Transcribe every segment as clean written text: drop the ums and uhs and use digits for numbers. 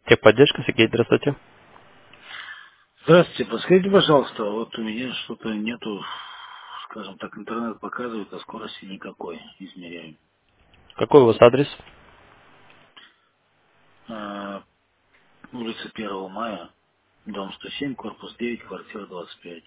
Техподдержка, Сергей, здравствуйте. Здравствуйте, подскажите, пожалуйста, вот у меня что-то нету, скажем так, интернет показывает, а скорости никакой измеряем. Какой у вас адрес? Улица 1 мая, дом 107, корпус 9, квартира 25.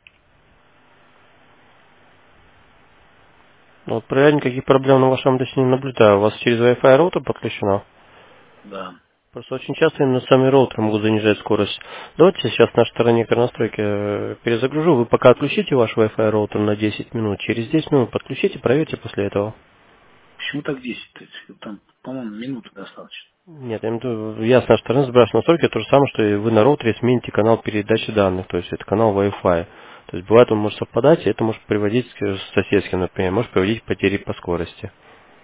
Ну, вот проверять никаких проблем на вашем адресе не наблюдаю. У вас через Wi-Fi роутер подключено? Да, Просто очень часто именно сами роутеры могут занижать скорость. Давайте сейчас на стороне настройки перезагружу. Вы пока отключите ваш Wi-Fi роутер на 10 минут. Через 10 минут подключите, проверьте после этого. почему так 10? То есть, там, по-моему, минуты достаточно. Нет, я имею в виду, я с нашей стороны сбрасываю настройки, то же самое, что и вы на роутере смените канал передачи данных, то есть это канал Wi-Fi. То есть бывает он может совпадать, и это может приводить с соседским, например, может приводить к потере по скорости.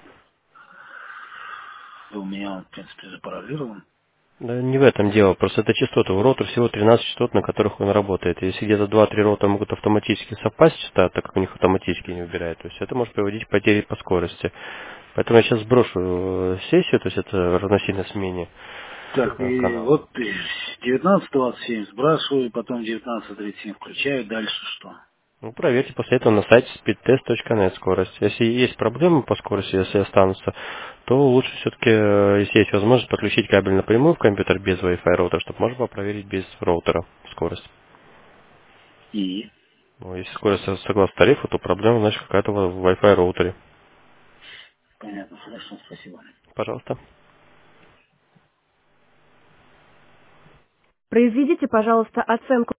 У меня он, в принципе, запараллелирован. Да не в этом дело, просто это частоты. У роутера всего 13 частот, на которых он работает. Если где-то два-три роутера могут автоматически совпасть частота, так как у них автоматически не убирает, то есть это может приводить к потере по скорости. Поэтому я сейчас сброшу сессию, то есть это равносильно смене Так, и канала. вот 19:27 сбрасываю, потом 19:37 включаю, дальше что? Ну, проверьте после этого на сайте speedtest.net скорость. Если есть проблемы по скорости, если останутся, то лучше все-таки, если есть возможность, подключить кабель напрямую в компьютер без Wi-Fi роутера, чтобы можно было проверить без роутера скорость. И? Ну, если скорость согласно тарифу, то проблема, значит, какая-то в Wi-Fi роутере. Понятно, хорошо, спасибо. Пожалуйста. Произведите, пожалуйста, оценку